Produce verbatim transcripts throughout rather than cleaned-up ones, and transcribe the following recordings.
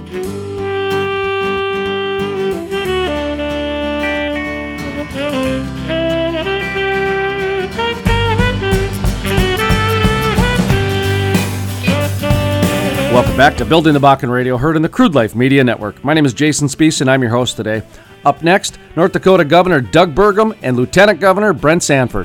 Welcome back to Building the Bakken Radio, heard in the Crude Life Media Network. My name is Jason Speece, and I'm your host today. Up next, North Dakota Governor Doug Burgum and Lieutenant Governor Brent Sanford.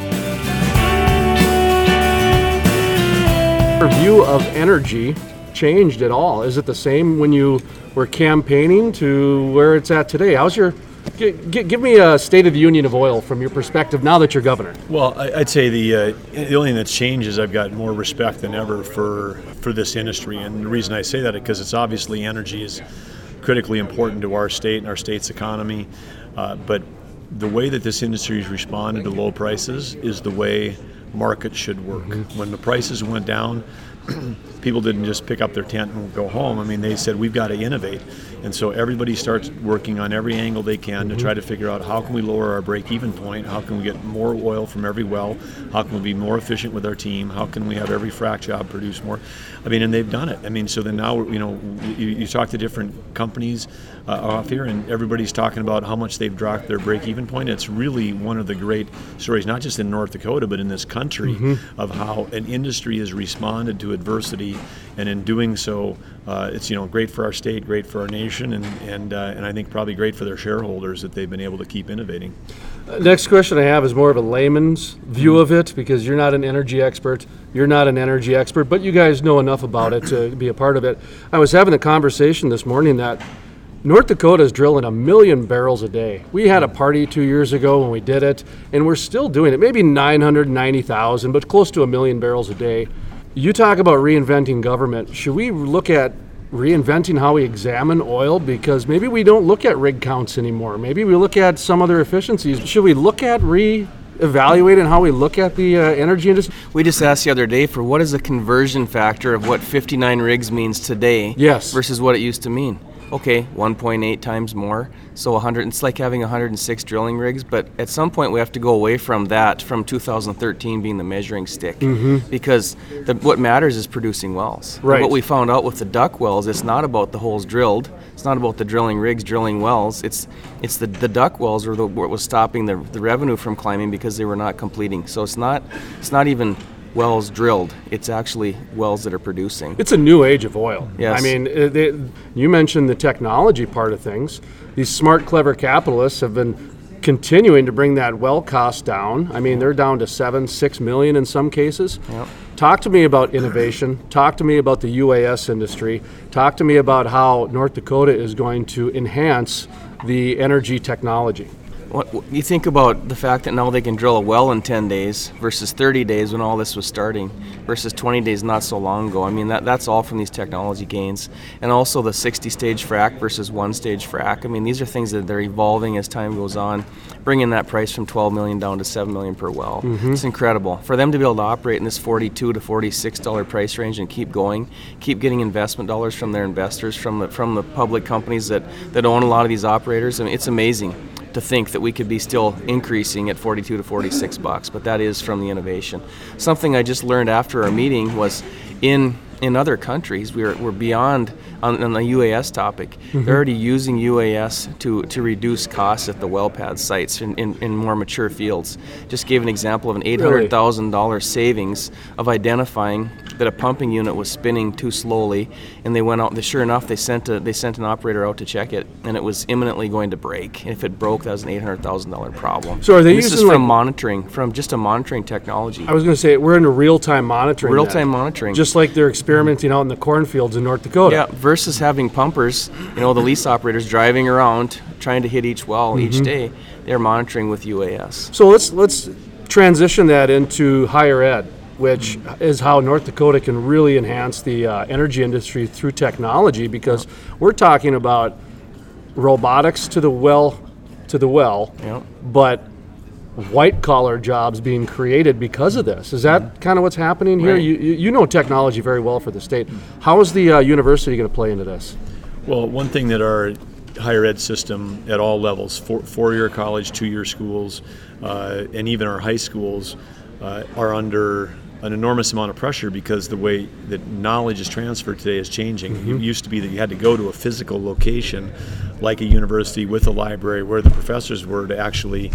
Your view of energy changed at all? Is it the same when you were campaigning to where it's at today? How's your g- g- give me a state of the union of oil from your perspective now that you're governor? Well, I, I'd say the uh, the only thing that's changed is I've got more respect than ever for for this industry, and the reason I say that is because it's obviously energy is critically important to our state and our state's economy, uh, but the way that this industry has responded to low prices is the way markets should work. Mm-hmm. When the prices went down, people didn't just pick up their tent and go home. I mean, they said, we've got to innovate. And so everybody starts working on every angle they can mm-hmm. to try to figure out how can we lower our break-even point, how can we get more oil from every well, how can we be more efficient with our team, how can we have every frac job produce more. I mean, and they've done it. I mean, so then now, you know, you, you talk to different companies uh, off here, and everybody's talking about how much they've dropped their break-even point. It's really one of the great stories, not just in North Dakota, but in this country, mm-hmm. of how an industry has responded to adversity, and in doing so, uh, it's, you know, great for our state, great for our nation, and and uh, and I think probably great for their shareholders that they've been able to keep innovating. Uh, next question I have is more of a layman's view mm-hmm. of it, because you're not an energy expert, you're not an energy expert, but you guys know enough about it to be a part of it. I was having a conversation this morning that North Dakota is drilling a million barrels a day. We had a party two years ago when we did it, and we're still doing it. Maybe nine hundred ninety thousand, but close to a million barrels a day. You talk about reinventing government. Should we look at reinventing how we examine oil? Because maybe we don't look at rig counts anymore. Maybe we look at some other efficiencies. Should we look at re-evaluating how we look at the uh, energy industry? We just asked the other day for what is the conversion factor of what fifty-nine rigs means today yes. versus what it used to mean. Okay, one point eight times more, so one hundred. It's like having one hundred six drilling rigs, but at some point we have to go away from that, from two thousand thirteen being the measuring stick, mm-hmm. because the, what matters is producing wells. Right. And what we found out with the duck wells, it's not about the holes drilled, it's not about the drilling rigs drilling wells, it's it's the, the duck wells were the, what was stopping the, the revenue from climbing because they were not completing. So it's not it's not even wells drilled, it's actually wells that are producing. It's a new age of oil. Yes. I mean, they, you mentioned the technology part of things. These smart, clever capitalists have been continuing to bring that well cost down. I mean, they're down to seven, six million in some cases. Yep. Talk to me about innovation. Talk to me about the U A S industry. Talk to me about how North Dakota is going to enhance the energy technology. What, you think about the fact that now they can drill a well in ten days versus thirty days when all this was starting, versus twenty days not so long ago. I mean, that that's all from these technology gains. And also the sixty-stage frac versus one-stage frac. I mean, these are things that they're evolving as time goes on, bringing that price from twelve million dollars down to seven million dollars per well. Mm-hmm. It's incredible. For them to be able to operate in this forty-two to forty-six dollars price range and keep going, keep getting investment dollars from their investors, from the, from the public companies that, that own a lot of these operators, I mean, it's amazing to think that we could be still increasing at forty-two to forty-six bucks, but that is from the innovation. Something I just learned after our meeting was in in other countries, we're we're beyond on, on the U A S topic. Mm-hmm. They're already using U A S to, to reduce costs at the well pad sites in, in, in more mature fields. Just gave an example of an eight hundred thousand dollars savings of identifying that a pumping unit was spinning too slowly, and they went out. They, sure enough, they sent a, they sent an operator out to check it, and it was imminently going to break. And if it broke, that was an eight hundred thousand dollars problem. So are they and this using is from like, monitoring, from just a monitoring technology. I was going to say we're into real-time monitoring. Real-time monitoring, just like they're experimenting out in the cornfields in North Dakota. Yeah, versus having pumpers, you know, the lease operators driving around trying to hit each well mm-hmm. each day. They're monitoring with U A S. So let's let's transition that into higher ed, which mm-hmm. is how North Dakota can really enhance the uh, energy industry through technology, because yeah. we're talking about robotics to the well, to the well, yeah. but white collar jobs being created because of this. Is that mm-hmm. kind of what's happening here? Right. You you know technology very well for the state. How is the uh, university going to play into this? Well, one thing that our higher ed system at all levels, four, four-year college, two-year schools, uh, and even our high schools uh, are under an enormous amount of pressure because the way that knowledge is transferred today is changing. Mm-hmm. It used to be that you had to go to a physical location like a university with a library where the professors were to actually,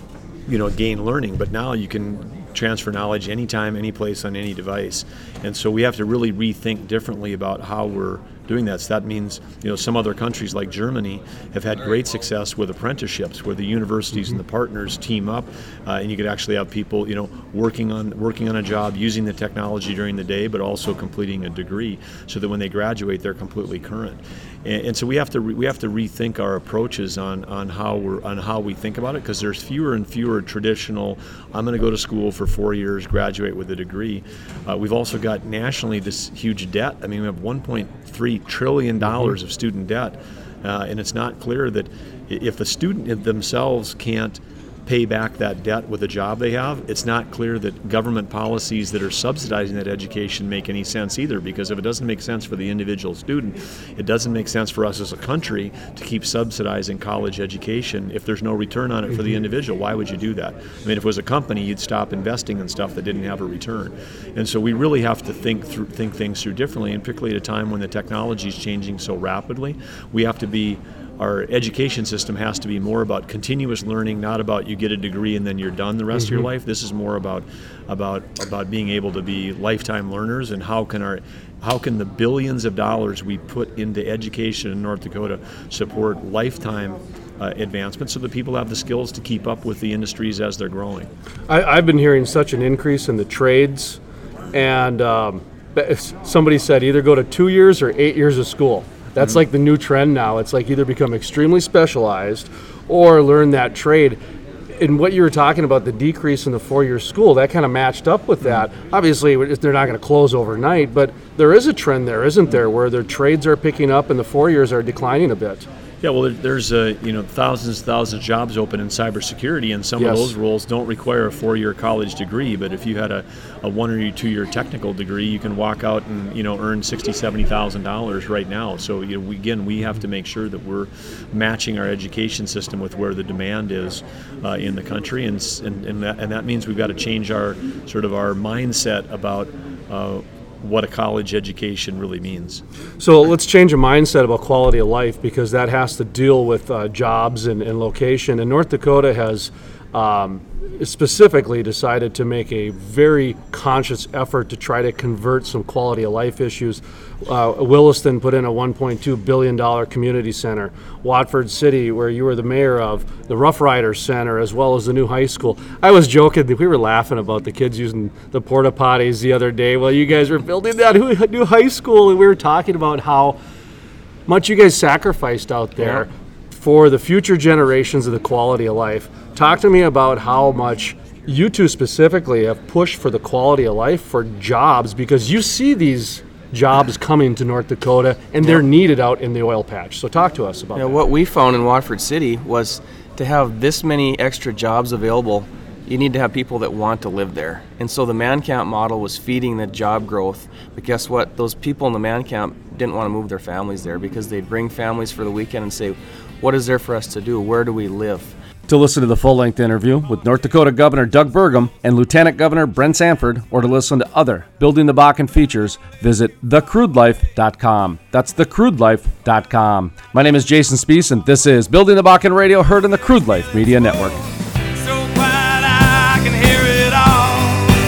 you know, gain learning. But now you can transfer knowledge anytime, any place, on any device. And so we have to really rethink differently about how we're doing that. So that means, you know, some other countries like Germany have had great success with apprenticeships, where the universities mm-hmm. and the partners team up, uh, and you could actually have people, you know, working on working on a job, using the technology during the day, but also completing a degree, so that when they graduate, they're completely current. And, and so we have to re, we have to rethink our approaches on on how we're on how we think about it, because there's fewer and fewer traditional, I'm going to go to school for four years, graduate with a degree. Uh, we've also got nationally this huge debt. I mean, we have one point three trillion dollars of student debt, uh, and it's not clear that if the student themselves can't pay back that debt with a job they have, it's not clear that government policies that are subsidizing that education make any sense either, because if it doesn't make sense for the individual student, it doesn't make sense for us as a country to keep subsidizing college education if there's no return on it for the individual. Why would you do that? I mean, if it was a company, you'd stop investing in stuff that didn't have a return. And so we really have to think through think things through differently, and particularly at a time when the technology is changing so rapidly, we have to be Our education system has to be more about continuous learning, not about you get a degree and then you're done the rest mm-hmm. of your life. This is more about about about being able to be lifetime learners, and how can our how can the billions of dollars we put into education in North Dakota support lifetime uh, advancement, so that people have the skills to keep up with the industries as they're growing. I, I've been hearing such an increase in the trades, and um, somebody said either go to two years or eight years of school. That's mm-hmm. like the new trend now. It's like either become extremely specialized or learn that trade. And what you were talking about, the decrease in the four-year school, that kind of matched up with that. Obviously, they're not going to close overnight, but there is a trend there, isn't there, where their trades are picking up and the four years are declining a bit. Yeah, well, there's uh, you know thousands and thousands of jobs open in cybersecurity, and some yes. of those roles don't require a four-year college degree. But if you had a, a one or two-year technical degree, you can walk out and you know earn sixty, seventy thousand dollars right now. So you know, we, again, we have to make sure that we're matching our education system with where the demand is uh, in the country, and and and that, and that means we've got to change our sort of our mindset about Uh, what a college education really means. So let's change a mindset about quality of life, because that has to deal with uh, jobs and, and location. And North Dakota has um, specifically decided to make a very conscious effort to try to convert some quality of life issues. Uh, Williston put in a one point two billion dollars community center. Watford City, where you were the mayor of, the Rough Riders Center, as well as the new high school. I was joking that we were laughing about the kids using the porta potties the other day while you guys were building that new high school, and we were talking about how much you guys sacrificed out there yeah. for the future generations of the quality of life. Talk to me about how much you two specifically have pushed for the quality of life for jobs, because you see these jobs coming to North Dakota and they're needed out in the oil patch. So talk to us about yeah, that. What we found in Watford City was to have this many extra jobs available, you need to have people that want to live there. And so the man camp model was feeding the job growth. But guess what? Those people in the man camp didn't want to move their families there, because they'd bring families for the weekend and say, what is there for us to do? Where do we live? To listen to the full-length interview with North Dakota Governor Doug Burgum and Lieutenant Governor Brent Sanford, or to listen to other Building the Bakken features, visit the crude life dot com. That's the crude life dot com. My name is Jason Spees, and this is Building the Bakken Radio, heard on the Crude Life Media Network. So quiet I can hear it all.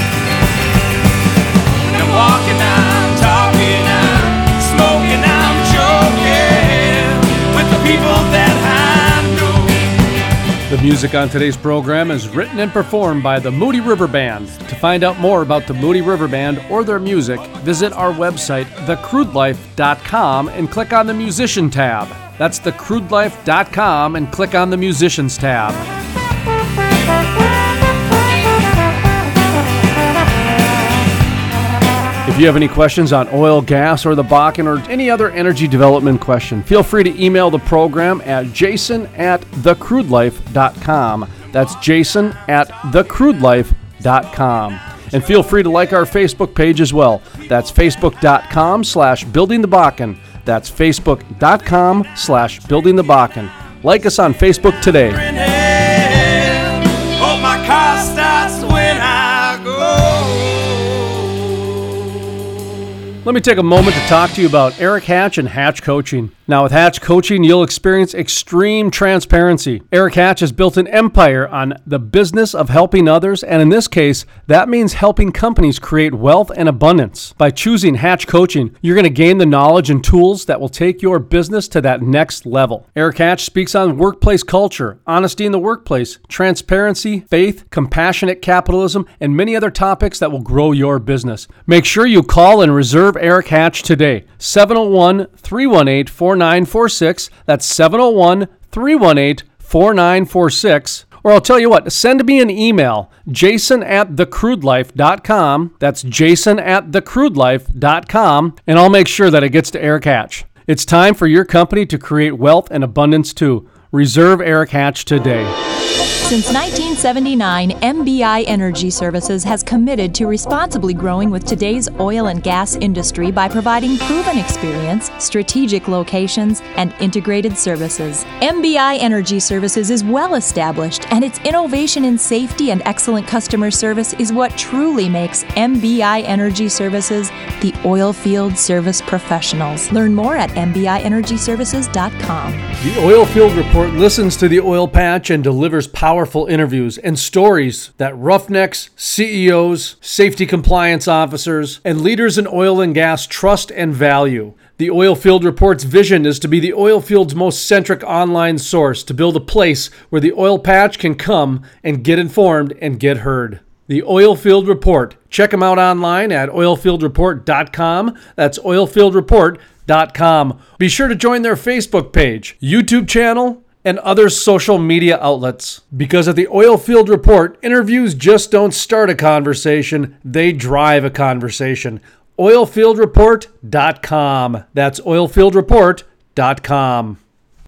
When I'm walking, I'm talking, I'm smoking, I'm joking with the people that I The music on today's program is written and performed by the Moody River Band. To find out more about the Moody River Band or their music, visit our website, the crude life dot com, and click on the Musician tab. That's the crude life dot com, and click on the Musicians tab. If you have any questions on oil, gas, or the Bakken, or any other energy development question, feel free to email the program at jason at the crude life dot com. That's jason at the crude life dot com. And feel free to like our Facebook page as well. That's facebook.com slash building the Bakken. That's facebook.com slash building the Bakken. Like us on Facebook today. Hope my car starts when I go. Let me take a moment to talk to you about Eric Hatch and Hatch Coaching. Now, with Hatch Coaching, you'll experience extreme transparency. Eric Hatch has built an empire on the business of helping others, and in this case, that means helping companies create wealth and abundance. By choosing Hatch Coaching, you're going to gain the knowledge and tools that will take your business to that next level. Eric Hatch speaks on workplace culture, honesty in the workplace, transparency, faith, compassionate capitalism, and many other topics that will grow your business. Make sure you call and reserve Eric Hatch today. seven oh one, three one eight, four nine four six. That's seven oh one, three one eight, four nine four six. Or I'll tell you what, send me an email, jason at the crude life dot com. That's jason at the crude life dot com, and I'll make sure that it gets to Eric Hatch. It's time for your company to create wealth and abundance too. Reserve Eric Hatch today. Since nineteen seventy-nine, M B I Energy Services has committed to responsibly growing with today's oil and gas industry by providing proven experience, strategic locations, and integrated services. M B I Energy Services is well established, and its innovation in safety and excellent customer service is what truly makes M B I Energy Services the oil field service professionals. Learn more at m b i energy services dot com. The Oilfield Report listens to the oil patch and delivers powerful interviews and stories that roughnecks, C E Os, safety compliance officers, and leaders in oil and gas trust and value. The Oilfield Report's vision is to be the oil field's most centric online source to build a place where the oil patch can come and get informed and get heard. The Oilfield Report. Check them out online at oilfield report dot com. That's oilfield report dot com. Be sure to join their Facebook page, YouTube channel, and other social media outlets. Because at the Oilfield Report, interviews just don't start a conversation, they drive a conversation. oilfield report dot com. That's oilfield report dot com.